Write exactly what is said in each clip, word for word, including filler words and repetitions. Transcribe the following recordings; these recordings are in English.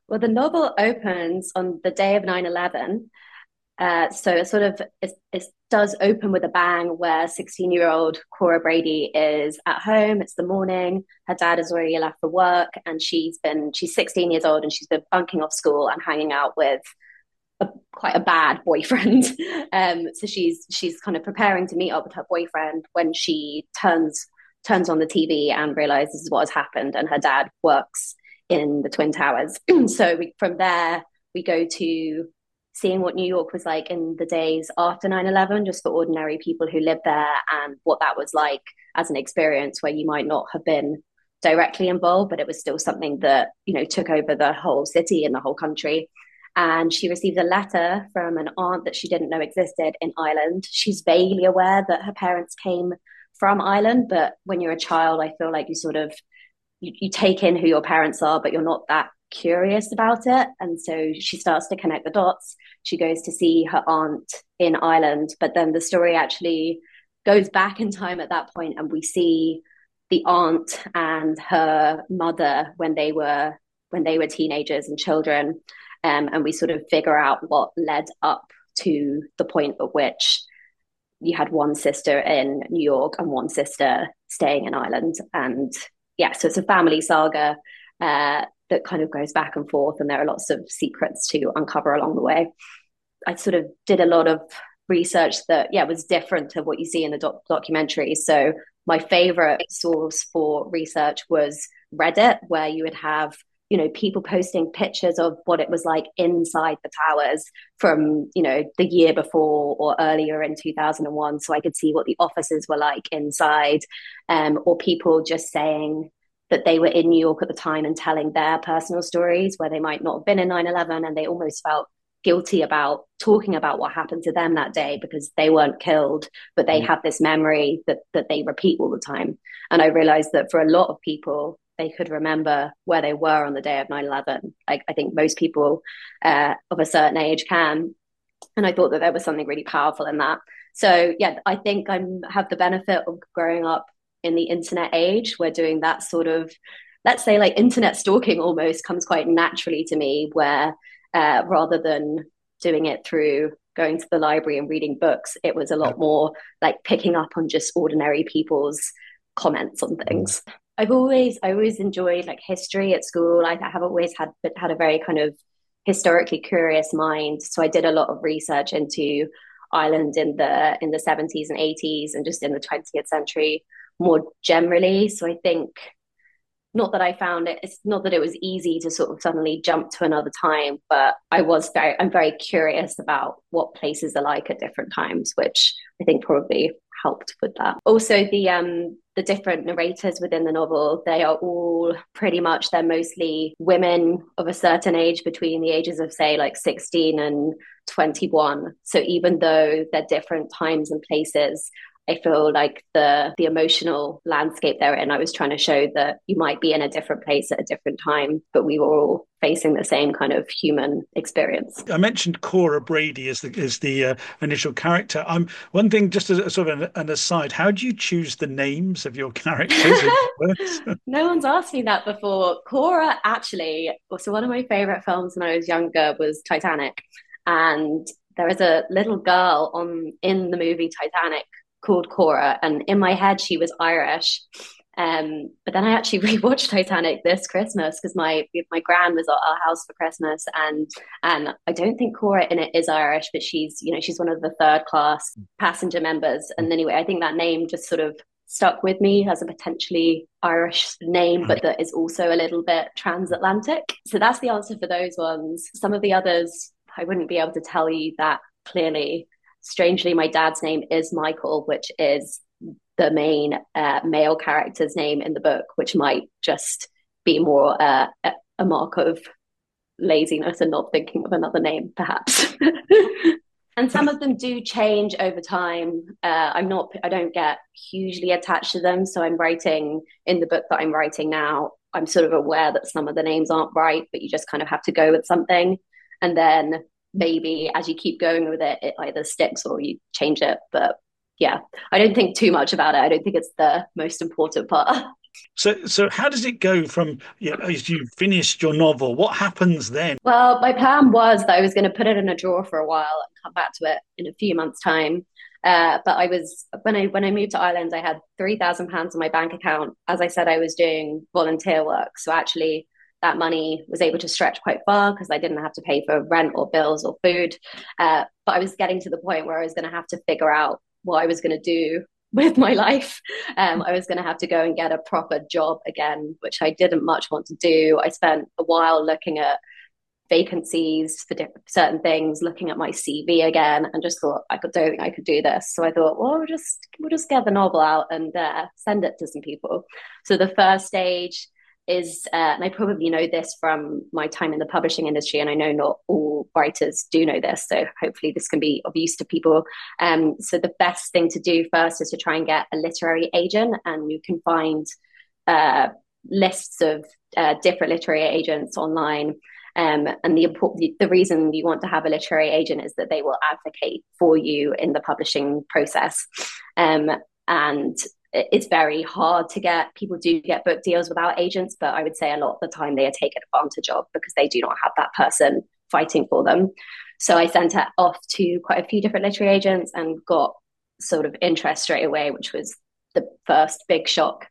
Well, the novel opens on the day of nine eleven. Uh, so it sort of it, it does open with a bang where sixteen year old Cora Brady is at home. It's the morning. Her dad has already left for work, and she's been she's sixteen years old, and she's been bunking off school and hanging out with a, quite a bad boyfriend. Um, so she's she's kind of preparing to meet up with her boyfriend when she turns turns on the T V and realizes what has happened, and her dad works in the Twin Towers. So we, from there we go to seeing what New York was like in the days after nine eleven, just for ordinary people who lived there, and what that was like as an experience where you might not have been directly involved, but it was still something that, you know, took over the whole city and the whole country. And she received a letter from an aunt that she didn't know existed in Ireland. She's vaguely aware that her parents came from Ireland, but when you're a child, I feel like you sort of you, you take in who your parents are, but you're not that curious about it. And so she starts to connect the dots. She goes to see her aunt in Ireland, but then the story actually goes back in time at that point, and we see the aunt and her mother when they were when they were teenagers and children, um, and we sort of figure out what led up to the point at which you had one sister in New York and one sister staying in Ireland. And yeah, so it's a family saga uh, that kind of goes back and forth, and there are lots of secrets to uncover along the way. I sort of did a lot of research that, yeah, was different to what you see in the doc- documentary. So my favorite source for research was Reddit, where you would have, you know, people posting pictures of what it was like inside the towers from, you know, the year before or earlier in two thousand one. So I could see what the offices were like inside, um, or people just saying that they were in New York at the time and telling their personal stories where they might not have been in nine eleven, and they almost felt guilty about talking about what happened to them that day because they weren't killed, but they have this memory that that they repeat all the time. And I realized that for a lot of people, they could remember where they were on the day of nine eleven. Like, I think most people uh, of a certain age can. And I thought that there was something really powerful in that. So yeah, I think I have the benefit of growing up in the internet age, where doing that sort of, let's say, like internet stalking almost comes quite naturally to me, where uh, rather than doing it through going to the library and reading books, it was a Yeah. lot more like picking up on just ordinary people's comments on things. I've always, I always enjoyed like history at school. Like I have always had had a very kind of historically curious mind. So I did a lot of research into Ireland in the in the seventies and eighties, and just in the twentieth century more generally. So I think, not that I found it, it's not that it was easy to sort of suddenly jump to another time, but I was very, I'm very curious about what places are like at different times, which I think probably helped with that. Also, the um the different narrators within the novel, they are all pretty much, they're mostly women of a certain age between the ages of, say, like sixteen and twenty-one. So even though they're different times and places, I feel like the the emotional landscape they're in, I was trying to show that you might be in a different place at a different time, but we were all facing the same kind of human experience. I mentioned Cora Brady as the as the uh, initial character. Um, one thing, just as a, sort of an, an aside, how do you choose the names of your characters in works? No one's asked me that before. Cora, actually, so one of my favorite films when I was younger was Titanic, and there is a little girl on in the movie Titanic called Cora, and in my head she was Irish. Um, but then I actually rewatched Titanic this Christmas because my my gran was at our house for Christmas, and and I don't think Cora in it is Irish, but she's, you know, she's one of the third class passenger members. And anyway, I think that name just sort of stuck with me as a potentially Irish name, but that is also a little bit transatlantic. So that's the answer for those ones. Some of the others, I wouldn't be able to tell you that clearly. Strangely, my dad's name is Michael, which is the main uh, male character's name in the book, which might just be more uh, a mark of laziness and not thinking of another name, perhaps. And some of them do change over time. Uh, I'm not, I don't get hugely attached to them. So I'm writing in the book that I'm writing now. I'm sort of aware that some of the names aren't right, but you just kind of have to go with something. And then maybe as you keep going with it, it either sticks or you change it. But yeah, I don't think too much about it. I don't think it's the most important part. So, so how does it go from, you know, as you finished your novel? What happens then? Well, my plan was that I was going to put it in a drawer for a while and come back to it in a few months' time. Uh, but I was when I when I moved to Ireland, I had three thousand pounds in my bank account. As I said, I was doing volunteer work, so actually that money was able to stretch quite far because I didn't have to pay for rent or bills or food. Uh, but I was getting to the point where I was going to have to figure out what I was going to do with my life. Um, I was going to have to go and get a proper job again, which I didn't much want to do. I spent a while looking at vacancies for different, certain things, looking at my C V again, and just thought I could don't think I could do this. So I thought, well, we'll just we'll just get the novel out and uh, send it to some people. So the first stage is, uh, and I probably know this from my time in the publishing industry, and I know not all writers do know this, so hopefully this can be of use to people. Um, so the best thing to do first is to try and get a literary agent, and you can find uh, lists of uh, different literary agents online. Um, and the, the reason you want to have a literary agent is that they will advocate for you in the publishing process. Um, and it's very hard to get, people do get book deals without agents, but I would say a lot of the time they are taken advantage of because they do not have that person fighting for them. So I sent it off to quite a few different literary agents and got sort of interest straight away, which was the first big shock.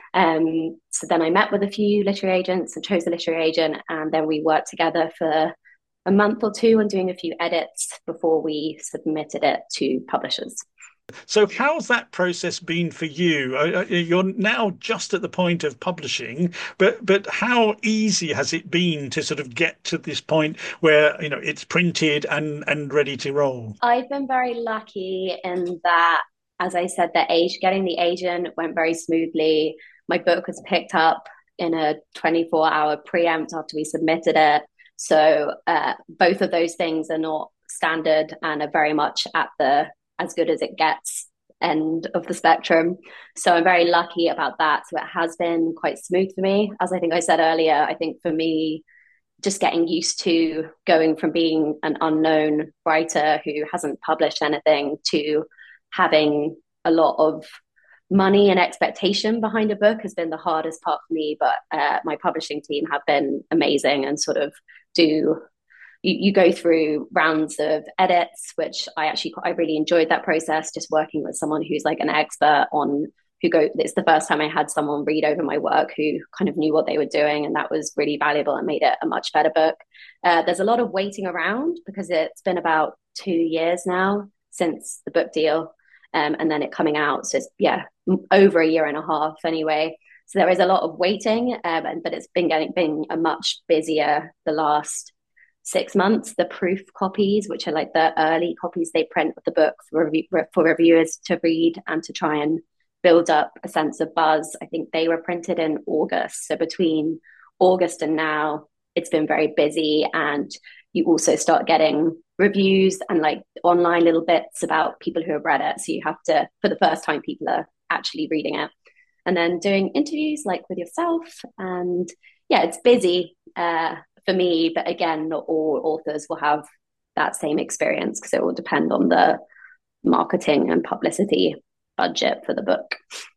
Um, so then I met with a few literary agents and chose a literary agent, and then we worked together for a month or two on doing a few edits before we submitted it to publishers. So, how's that process been for you? You're now just at the point of publishing, but but how easy has it been to sort of get to this point where, you know, it's printed and and ready to roll? I've been very lucky in that, as I said, the age getting the agent went very smoothly. My book was picked up in a twenty-four hour preempt after we submitted it. So uh, both of those things are not standard and are very much at the as good as it gets end of the spectrum. So I'm very lucky about that. So it has been quite smooth for me. As I think I said earlier, I think for me, just getting used to going from being an unknown writer who hasn't published anything to having a lot of money and expectation behind a book has been the hardest part for me. But uh, my publishing team have been amazing and sort of do you, you go through rounds of edits, which I actually I really enjoyed that process, just working with someone who's like an expert on who go it's the first time I had someone read over my work who kind of knew what they were doing, and that was really valuable and made it a much better book. Uh, there's a lot of waiting around because it's been about two years now since the book deal, um, and then it coming out, so it's yeah over a year and a half anyway. So there is a lot of waiting, um, but it's been getting been a much busier the last six months. The proof copies, which are like the early copies they print of the book for, rev- for reviewers to read and to try and build up a sense of buzz. I think they were printed in August. So between August and now, it's been very busy. And you also start getting reviews and like online little bits about people who have read it. So you have to, for the first time, people are actually reading it. And then doing interviews like with yourself. And yeah, it's busy uh, for me. But again, not all authors will have that same experience because it will depend on the marketing and publicity budget for the book.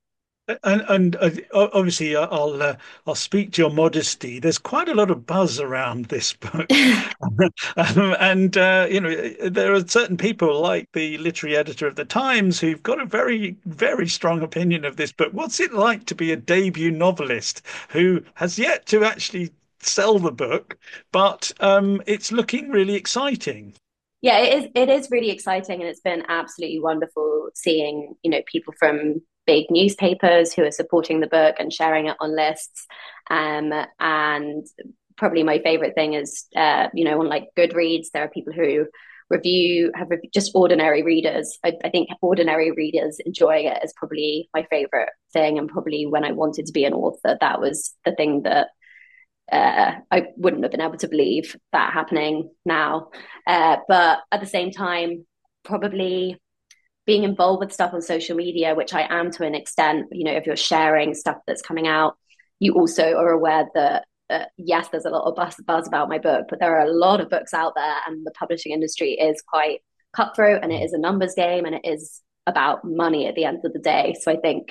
And, and uh, obviously, I'll uh, I'll speak to your modesty. There's quite a lot of buzz around this book, um, and uh, you know there are certain people like the literary editor of the Times who've got a very very strong opinion of this book. What's it like to be a debut novelist who has yet to actually sell the book, but um, it's looking really exciting? Yeah, it is. It is really exciting, and it's been absolutely wonderful seeing you know people from big newspapers who are supporting the book and sharing it on lists. Um, and probably my favorite thing is, uh, you know, on like Goodreads, there are people who review, have rev- just ordinary readers. I, I think ordinary readers enjoying it is probably my favorite thing. And probably when I wanted to be an author, that was the thing that uh, I wouldn't have been able to believe that happening now. Uh, but at the same time, probably being involved with stuff on social media, which I am to an extent, you know, if you're sharing stuff that's coming out, you also are aware that, uh, yes, there's a lot of buzz, buzz about my book, but there are a lot of books out there, and the publishing industry is quite cutthroat, and it is a numbers game, and it is about money at the end of the day. So I think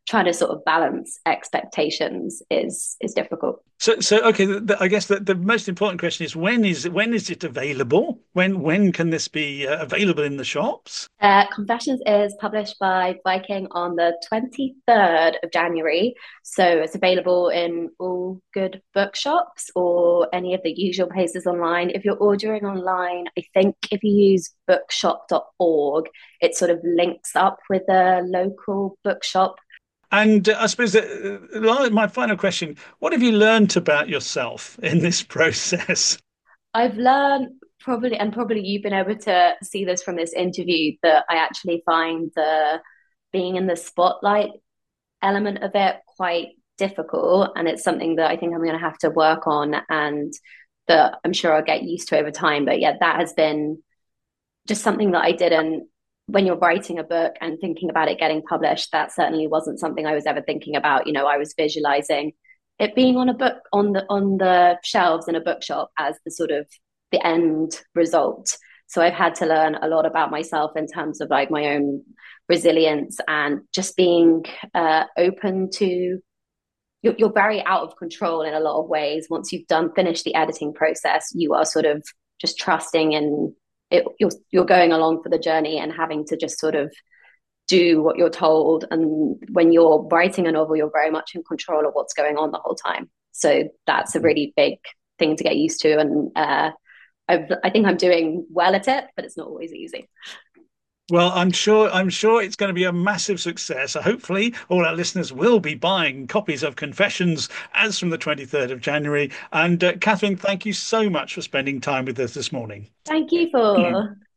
trying to sort of balance expectations is is difficult. So, so okay. The, the, I guess the, the most important question is when is when is it available? When when can this be uh, available in the shops? Uh, Confessions is published by Viking on the twenty-third of January. So it's available in all good bookshops or any of the usual places online. If you're ordering online, I think if you use bookshop dot org, it sort of links up with a local bookshop. And uh, I suppose that, uh, my final question: what have you learned about yourself in this process? I've learned probably, and probably you've been able to see this from this interview, that I actually find the being in the spotlight element of it quite difficult. And it's something that I think I'm going to have to work on and that I'm sure I'll get used to over time. But yeah, that has been just something that I didn't, when you're writing a book and thinking about it getting published, that certainly wasn't something I was ever thinking about. You know, I was visualizing it being on a book on the on the shelves in a bookshop as the sort of the end result. So I've had to learn a lot about myself in terms of like my own resilience and just being uh, open to you're, you're very out of control in a lot of ways. Once you've done finished the editing process, you are sort of just trusting and it, you're you're going along for the journey and having to just sort of do what you're told. And when you're writing a novel, you're very much in control of what's going on the whole time. So that's a really big thing to get used to. And uh, I've, I think I'm doing well at it, but it's not always easy. Well, I'm sure I'm sure it's going to be a massive success. Hopefully, all our listeners will be buying copies of Confessions as from the twenty-third of January. And uh, Catherine, thank you so much for spending time with us this morning. Thank you for